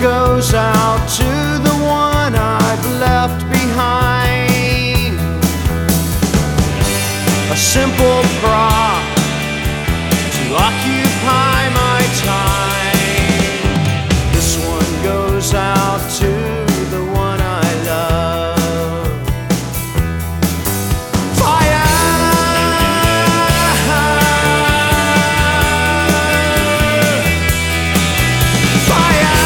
goes out to the one I've left behind. A simple prop to occupy my time. This one goes out to the one I love. Fire! Fire!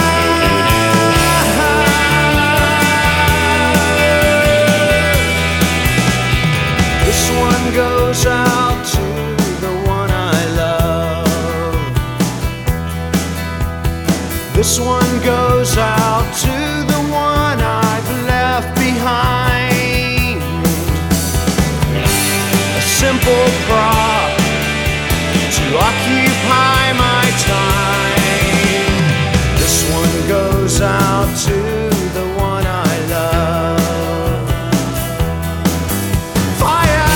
This one goes out to the one I love. This one goes out to the one I've left behind. A simple prop to occupy my time. This one goes out to the one I love. Fire!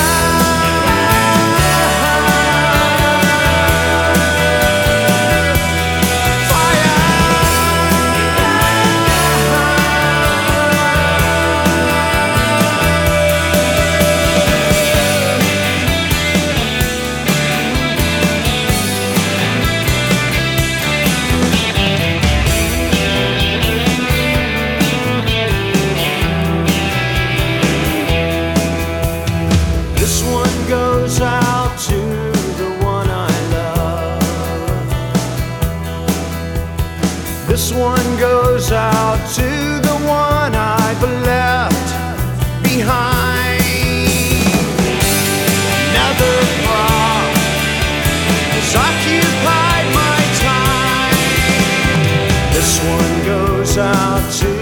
This one goes out to the one I love. This one goes out to the one I've left behind. Another prop has occupied my time. This one goes out to